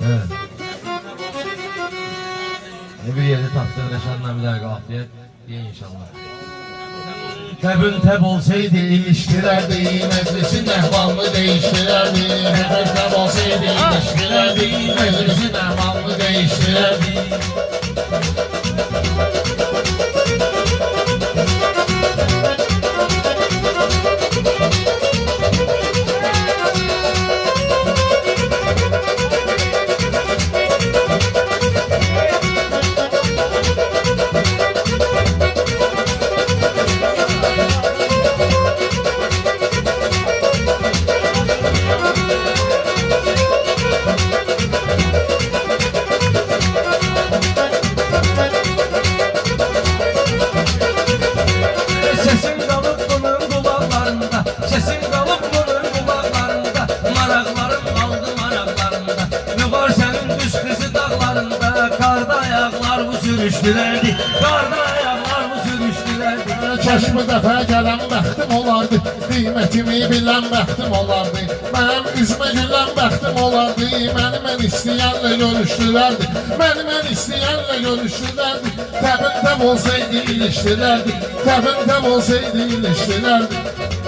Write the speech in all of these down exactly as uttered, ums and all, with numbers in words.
Evet. Bir yeri taktır Reşan'la bir dakika afiyet. İyi inşallah. Tebün teb olsaydı ilişkilerdi, meclisin ehvalını değiştirirdi. Tebün teb olsaydı ilişkilerdi, meclisin ehvalını değiştirirdi. Sürüştülerdi, karda ayaklar mı sürüştülerdi. Çeşmi dəfə gələn bəxtim olardı, qiymətimi bilən bəxtim olardı. Mənim üzmə gülən bəxtim olardı, məni mən istəyənlə görüşdülərdi. Məni mən istəyənlə görüşdülərdi. Təbin təb olsaydı ilişdilərdi, təbin təb olsaydı ilişdilərdi.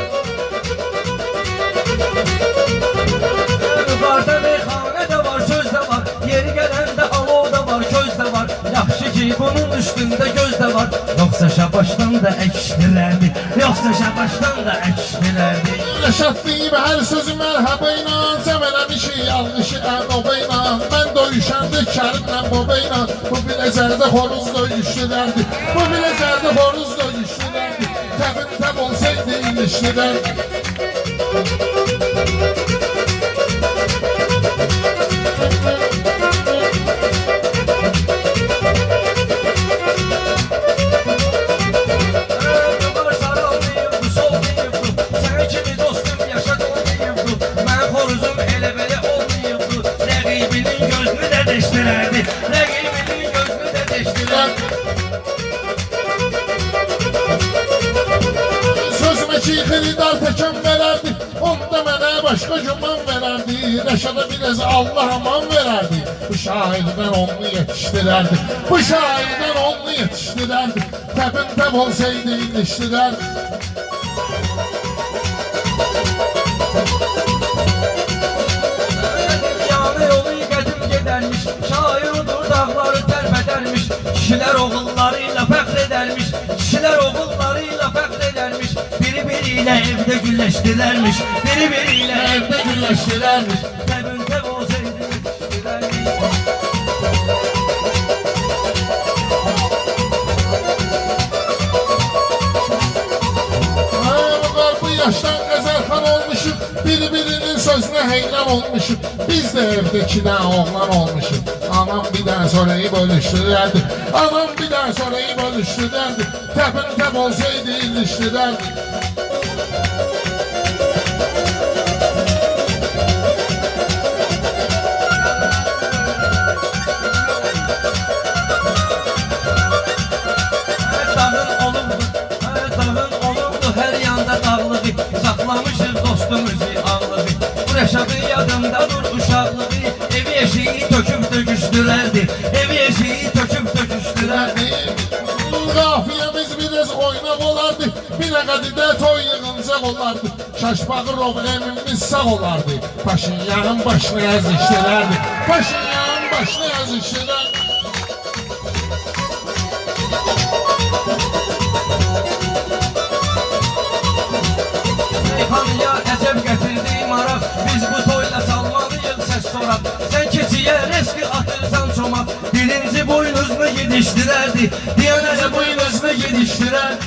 Yukarıda meyxanə də var, söz də var, yeri gələndə alov da var, köz də var. Yaxşı ki bunun üstündə göz də var. Yoxsa şabaşdan da əkişdilərdi, yoxsa şabaşdan da əkişdilərdi. Rəşad deyib hər sözü mərhəbə ilə, cəmələmişi yanlışı ərdoba ilə. Mən döyüşəndə Kərimlə baba ilə, bu biləcərdə xoruz döyüşdülərdi, bu biləcərdə xoruz döyüşdülərdi. Təbin təb olsaydı ilişdilərdi. Sözümə ki xiridar təkən verərdi, onda mənə başqa güman verərdi. Rəşada biraz Allah aman verərdi, bu şairdən onu yetişdirərdi, bu şairdən onu yetişdirərdi. Təbin təb olsaydı ilişdirərdi. Dünyanı yolu qədim gedərmiş, şair odur dağları tərb edərmiş. Kişilər oğullarıyla fəxr edərmiş, kişilər oğullarıyla fəxr edərmiş. Biri biriyle evde gülleştilermiş, biri biriyle evde gülleştilermiş. Təbün təb olsaydı ilişdilərdi. Bu yaştan qəzəlxan olmuşum, biri-birinin sözünə heyran olmuşum. Biz də evdə iki dənə oğlan olmuşum. Anam bir dənə sonrayı bölüşdürərdi, anam bir dənə sonrayı bölüşdürərdi. Təbin təb olsaydı ilişdirərdi. Saxlamışız dostumuzu ağlığı, bu Rəşadın yadında dur uşaqlığı. Evi eşiği töküb döküşdülərdi, evi eşiği töküb döküşdülərdi. Qafiyemiz biraz oynaq olardı, bir nəqədidə toy yığıncaq olardı. Şaşbağı problemimiz sağ olardı, Paşinyanın başını əzişdilərdi, Paşinyanın başını əzişdilərdi. Meyxanıya əcəb gətirdi maraq, biz bu toyla salmalıyıq səs soraq. Sən keçiyə reski atırsan çomaq, birinci boynuzunu yedişdirərdi, diyanəcə boynuzunu yedişdirərdi.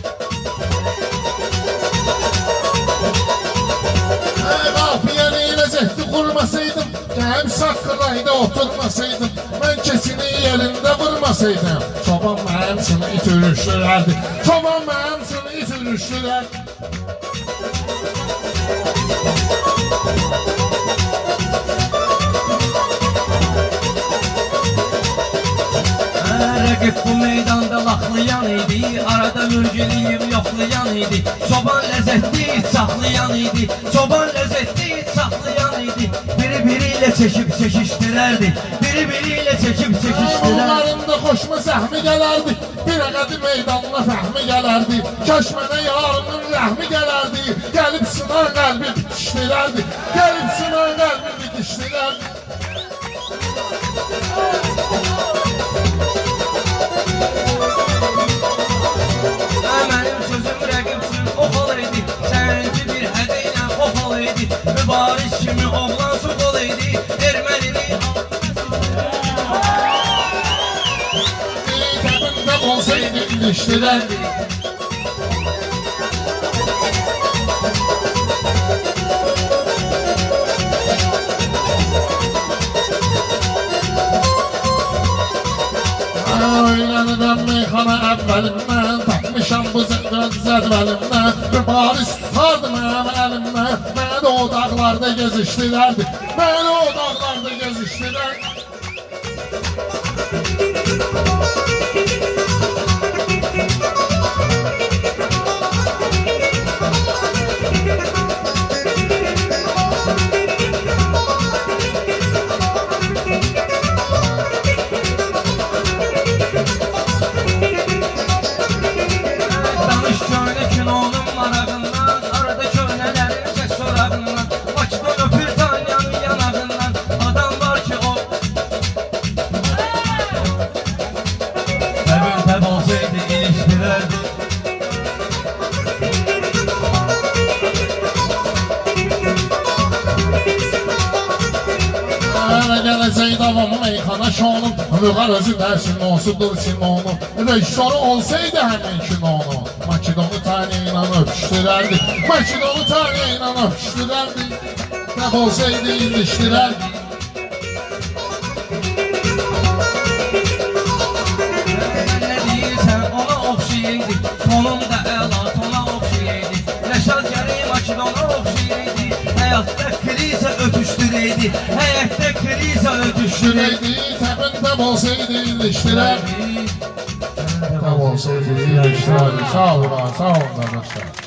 Qafiyəni eləcəkdi qurmasaydım, gəlib saqqılayda oturmasaydım. Mən keçini yerində vurmasaydım, çoban mənim sını itürüşdürərdi, çoban mənim sını itürüşdürərdi. Rəqib bu meydanda laxlayan idi, arada mürgüləyib yoxlayan idi. Çoban ləzzətli it saxlayan idi, çoban ləzzətli it saxlayan idi. Biri biriyle çekip çekiştiler. iliştirərdi. Biri biriyle çekip çekiştirərdi. Onlarında xoşma zəhmi gələrdi. Bir əqədi meydanına fəhmi gələrdi. Kaş mənə yarının rəhmi gələrdi. Gəlib sınan qəlbi bitişdirərdi. Gəlib sınan qəlbi bitişdirərdi. Mənim sözüm rəqib üçün oxal idi. Səninki bir hədiylə oxal idi. Mübariz kimi oğlan soqal idi. Ermənini Təbində olsaydı ilişdirərdi. Öyrənirəm meyxana əvvəlimdən. Tapmışam bu zədvəlimdən. Mübariz tutardı mənim əlimdən. Məni o dağlarda gezişdirərdi. Məni o dağlarda gezişdirərdi. Gələcək davamı meyxana şonum. Vüqar özü dərsin olsudur Simonum. Rejissoru olsaydı həmin kinonu Makedonu tane ilə öpüşdürərdi. Makedonu tane ilə öpüşdürərdi. Dəb olsaydı ilişdirərdi. Nə deyirsən ona oxşayırdı. Tonum da əla tona oxşayırdı. Rəşad gəri Makedona oxşayırdı. Həyatda kriza öpüşdürəydi. Həyatda kriza öpüşdürəydi. Təbində olsaydı ilişdirərdi. Dəb olsaydı ilişdirərdi. Sağ olun, sağ olun arkadaşlar.